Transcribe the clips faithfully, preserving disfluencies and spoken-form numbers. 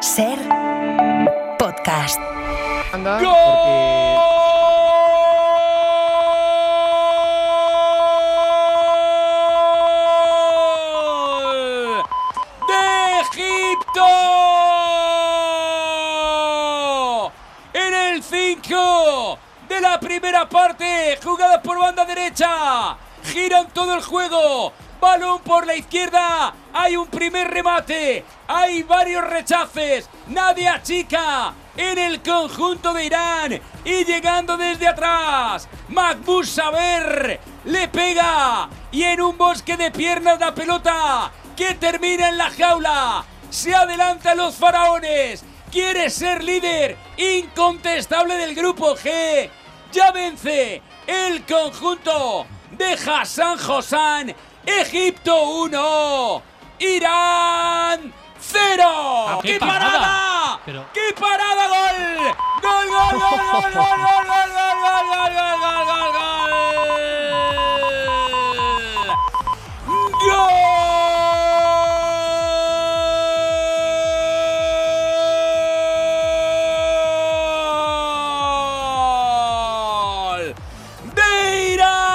Ser podcast. Anda, ¡Gol! porque... ¡De Egipto! En el cinco de la primera parte, jugada por banda derecha, giran todo el juego, balón por la izquierda, hay un primer remate, hay varios rechaces, nadie achica en el conjunto de Irán y llegando desde atrás, Mahmoud Saber le pega y en un bosque de piernas la pelota que termina en la jaula, se adelantan los faraones, quiere ser líder incontestable del grupo G, ya vence el conjunto de Hassan Hossam, Egipto uno, Irán cero. Ah, ¡Qué, ¡qué parada! parada! Pero- ¡Qué parada! ¡Gol! ¡Gol, gol, gol, gol, gol, gol, gol, gol, gol, gol, gol, gol, gol! ¡Gol! ¡De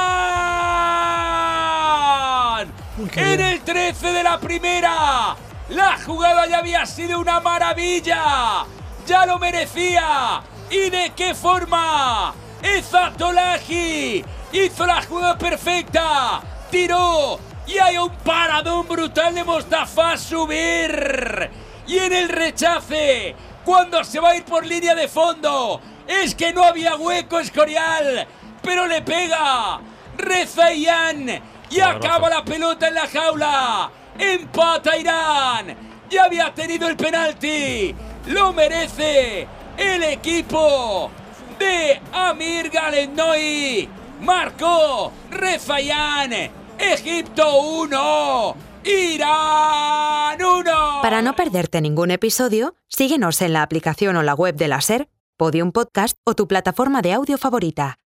Irán! En el trece de la primera, la jugada ya había sido una maravilla, ya lo merecía. ¿Y de qué forma? Ezatolahi hizo la jugada perfecta, tiró y hay un paradón brutal de Mostafa Subir. Y en el rechace, cuando se va a ir por línea de fondo, es que no había hueco Escorial, pero le pega Rezaian y acaba la pelota en la jaula. Empata Irán. Ya había tenido el penalti. Lo merece el equipo de Amir Galennoi. Marcó Rezaian. Egipto uno, Irán uno. Para no perderte ningún episodio, síguenos en la aplicación o la web de la Ser, Podium Podcast o tu plataforma de audio favorita.